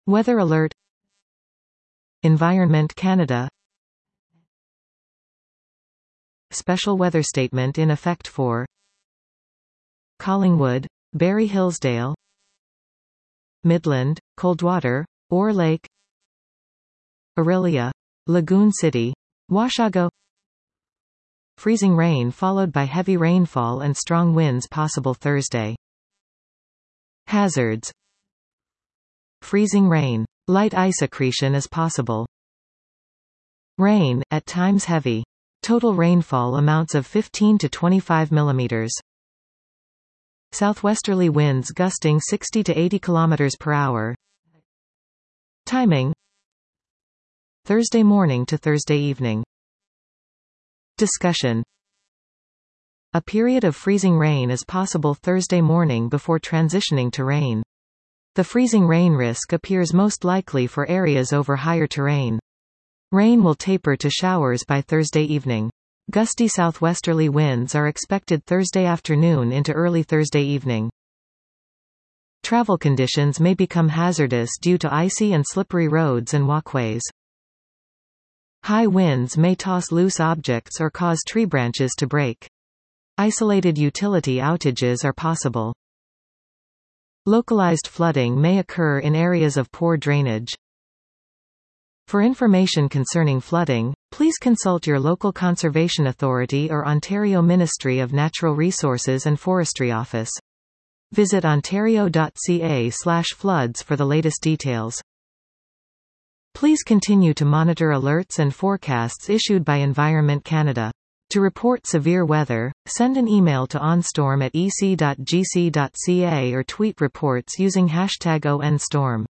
Weather alert. Environment Canada. Special weather statement in effect for Collingwood, Barry Hillsdale, Midland, Coldwater, Orr Lake, Orillia, Lagoon City, Washago. Freezing rain followed by heavy rainfall and strong winds possible Thursday. Hazards. Freezing rain. Light ice accretion is possible. Rain, at times heavy. Total rainfall amounts of 15 to 25 millimeters. Southwesterly winds gusting 60 to 80 kilometers per hour. Timing. Thursday morning to Thursday evening. Discussion. A period of freezing rain is possible Thursday morning before transitioning to rain. The freezing rain risk appears most likely for areas over higher terrain. Rain will taper to showers by Thursday evening. Gusty southwesterly winds are expected Thursday afternoon into early Thursday evening. Travel conditions may become hazardous due to icy and slippery roads and walkways. High winds may toss loose objects or cause tree branches to break. Isolated utility outages are possible. Localized flooding may occur in areas of poor drainage. For information concerning flooding, please consult your local conservation authority or Ontario Ministry of Natural Resources and Forestry Office. Visit ontario.ca/floods for the latest details. Please continue to monitor alerts and forecasts issued by Environment Canada. To report severe weather, send an email to onstorm@ec.gc.ca or tweet reports using #ONStorm.